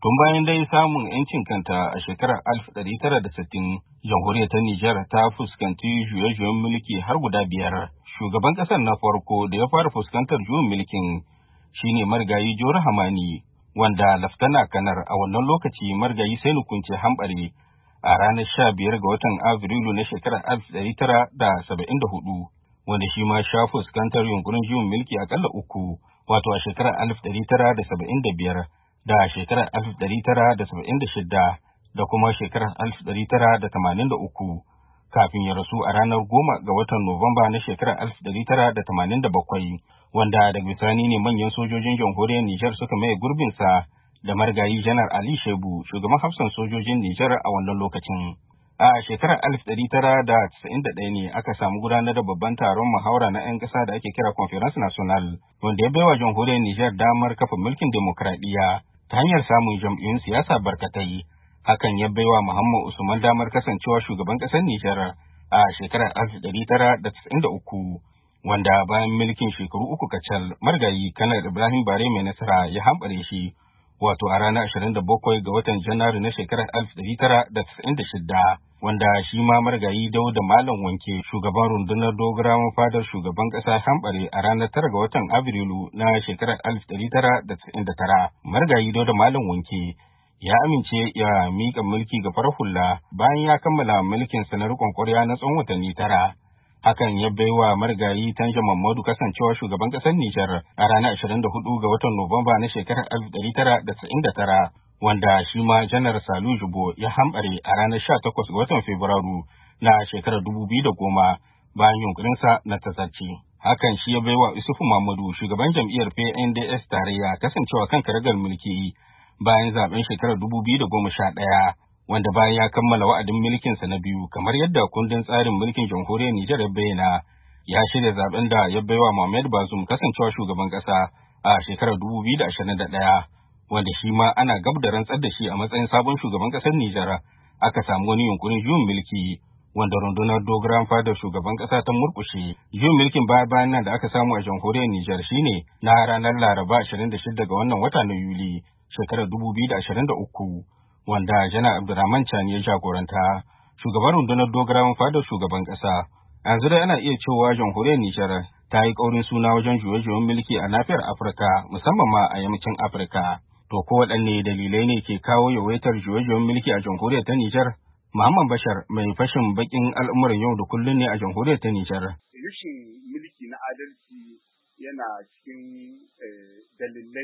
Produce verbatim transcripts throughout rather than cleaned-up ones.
Tun bayan dai samun 'yancin kanta a shekarar alif ɗari tara da sittin, jamhuriyar ta Nijar ta fuskanci juye-juyen mulki har guda biyar. Shugaban ƙasar na farko da ya fara fuskantar juyin mulkin shine marigayi Jawar Hamani, wanda Laftana Kanar a wannan lokaci marigayi Sainu Kunce Hambare a ranar sha biyar ga watan Afrilu na shekarar alif ɗari tara da saba'in da hudu, wanda shi ma sha fuskantar yunkurin juyin mulki akalla uku, wato a shekarar alif ɗari tara da saba'in da biyar. da shekarar alif ɗari tara da saba'in da shida da kuma shekarar alif ɗari tara da tamanin da uku, kafin ya rasu a ranar goma ga watan Nuwamba na shekarar alif ɗari tara da tamanin da bakwai, wanda daga bisani ne manyan sojojin jamhuriyar Nijar suka maye gurbinsa da marigayi Janar Ali Shebu, shugaban hafsan sojojin Nijar a wannan lokacin. A shekarar alif ɗari tara da casa'in da ɗaya ne aka samu gudanar da babban taron muhawara na 'yan ƙasa da ake kira Conference National, wanda ya baiwa jamhuriyar Nijar damar kafa mulkin demokradiyya ta hanyar samun jam'iyyun siyasa barkatai. Hakan ya baiwa Muhammad Usman damar kasancewa shugaban ƙasar Nijar a shekarar alif ɗari tara da casa'in da uku, wanda bayan mulkin shekaru uku kacal marigayi Kanar Ibrahim Bare mai nasara ya hambare shi, wato a ranar ashirin da bakwai ga watan Janairu na shekarar alif ɗari tara da casa'in da shida, wanda shi ma marigayi Dauda Malam Wanke, shugaban rundunar dogarawan fadar shugaban ƙasa hambare a ranar tara ga watan Afrilu na shekarar alif ɗari tara da casa'in da tara. Marigayi Dauda Malam Wanke ya amince ya miƙa mulki ga farar hula bayan ya kammala mulkin sa na riƙon ƙwarya na tsawon watanni tara. Hakan ya baiwa marigayi Tanja Mamadu kasancewa shugaban ƙasar Nijar a ranar ashirin da hudu ga watan Nuwamba na shekarar alif ɗari tara da casa'in da tara, wanda shi ma Janar Salu Jibo ya hambare a ranar sha takwas ga watan Fabrairu na shekarar dubu biyu da goma bayan yunkurinsa na tazarci. Hakan shi ya baiwa Isufu Mamadu, shugaban jam'iyyar P N D S tarayya, kasancewa kan karagar mulki bayan zaben shekarar dubu biyu da goma sha ɗaya, wanda bayan ya kammala wa'adin mulkinsa na biyu, kamar yadda kundin tsarin mulkin jamhuriyar Nijar ya bayyana, ya shirya zaben da ya baiwa Mohamed Bazoum kasancewa shugaban ƙasa a shekarar dubu biyu da ashirin da ɗaya, wanda shi ma ana gab da rantsar da shi a matsayin sabon shugaban ƙasar Nijar. Aka samu wani yunkurin juyin mulki wanda rundunar dogaran fadar shugaban ƙasa ta murƙushe. Juyin mulkin baya bayan nan da aka samu a jamhuriyar Nijar shine na ranar Laraba ashirin da shida ga wannan wata na Yuli shekarar dubu biyu da ashirin da uku, wanda Janar Abdurrahman Chani ya jagoranta, shugaban rundunar dogarawan fadar shugaban ƙasa. Yanzu dai ana iya cewa jamhuriyar Nijar ta yi ƙaurin suna wajen juye-juyen mulki a nafiyar Afirka, musamman ma a yammacin Afirka. To ko waɗanne dalilai ne ke kawo yawaitar juye-juyen mulki a jamhuriyar ta Nijar? Muhammad Bashar mai fashin bakin al'umuran yau da kullum ne a jamhuriyar ta Nijar. Rashin mulki na adalci yana cikin dalilai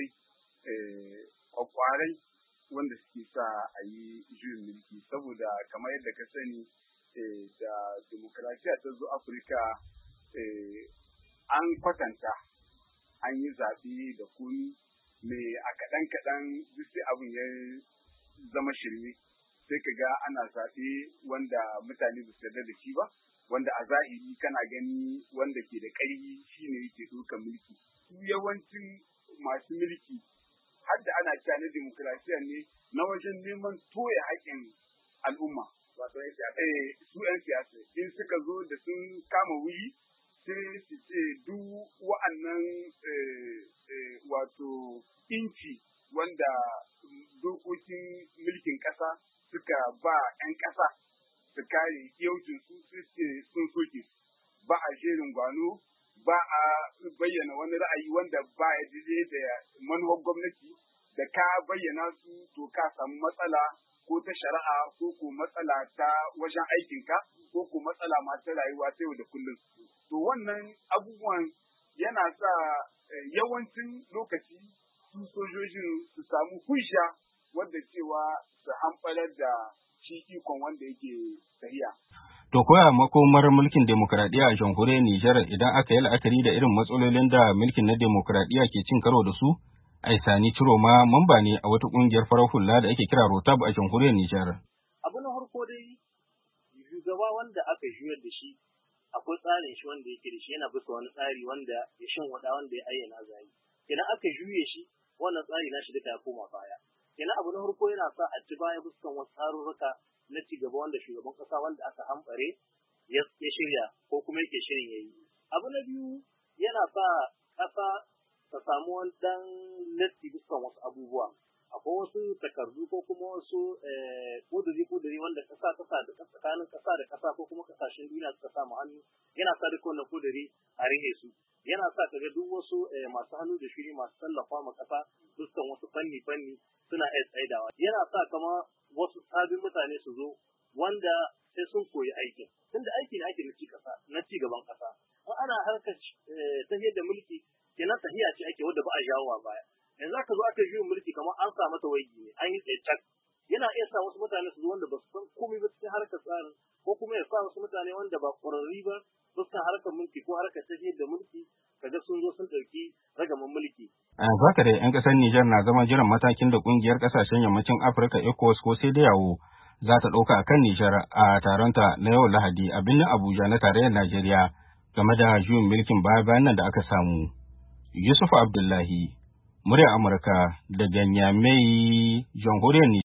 kwakwarai wanda suke sa a yi juyin mulki, saboda kamar yadda ka sani da demokrasiya ta zo Afirka an kwatanta an yi zaɓe da komi mai a kaɗan-kaɗan duk sai abin ya zama shirme, sai ka ga ana zaɓe wanda mutane ba su yarda da shi ba, wanda a zahiri kana gani wanda ke da ƙarfi shi ne yake ɗaukar mulki. Su yawancin masu mulki har da ana cewa na demokrasiya ne na wajen neman toya haƙƙin al'umma. Wato su 'yan siyasa in suka zo da sun kama wuri sai su ce duk wa'annan wato inci wanda dokokin mulkin ƙasa suka ba 'yan ƙasa su kare yaucin su sun soke, ba a jerin gwano, ba a bayyana wani ra'ayi wanda ba ya daidai da manufar gwamnati, da ka bayyana su to ka samu matsala ko ta shari'a ko ko matsala ta wajen aikinka ko ko matsala masu rayuwa ta yau da kullum. To wannan abubuwan yana sa yawancin lokaci su sojojin su samu hujja wadda cewa su hamɓarar da shi ikon wanda yake tahiya. To koya makomar mulkin demokuraɗiyya a jamhuriyar Nijar idan aka yi la'akari da irin matsalolin da mulkin na demokuraɗiyya ke cin karo da su? Aisani Ciroma mamba ne a wata ƙungiyar farar hula da ake kira Rotab a jamhuriyar Nijar. Abu na farko dai shugaba wanda aka juyar da shi akwai tsarin shi wanda yake da shi, yana bisa wani tsari wanda ya shin wada wanda ya ayyana zai. Idan aka juye shi wannan tsari na shi duka ya koma baya. Kenan abu na farko yana sa a ci baya fuskan wasu tsarurruka na ci gaba wanda shugaban kasa wanda aka hambare ya shirya ko kuma yake shirin yayi. Abu na biyu yana sa kasa ta samu wani dan latti dukkan wasu abubuwa. akwai wasu takardu ko kuma wasu kuduri-kuduri wanda ƙasa ƙasa da tsakanin ƙasa da ƙasa ko kuma ƙasashen duniya suka samu hannu, yana sa duka wannan kuduri a rihe su, yana sa kaga duk wasu masu hannu da shiri masu tallafa ma ƙasa dukkan wasu fanni-fanni suna iya tsaidawa, yana sa kama wasu sabbin mutane su zo wanda sai sun koyi aikin, tunda aiki ne ake na ci ƙasa, na ci gaban ƙasa. In ana harkar tahiyar da mulki, kenan tahiya ce ake wadda ba a jawowa baya. Yanzu aka zo aka yi mulki kamar an sa mata waigi ne, an yi tsaye cak. Yana iya sa wasu mutane su zo wanda ba su san komai ba cikin harkar tsarin, ko kuma ya sa wasu mutane wanda ba ƙwararri ba su san harkar mulki ko harkar tahiyar da mulki, kaga sun zo sun ɗauki ragaman mulki. A yanzu haka dai 'yan ƙasar Nijar na zaman jiran matakin da ƙungiyar ƙasashen yammacin Afirka ECOWAS ko sai da yawo za ta ɗauka a kan Nijar a taronta na yau Lahadi a birnin Abuja na tarayyar Najeriya game da juyin mulkin baya-bayan nan da aka samu. Yusuf Abdullahi, muryar Amurka daga Niamey, Jamhuriyar Nijar.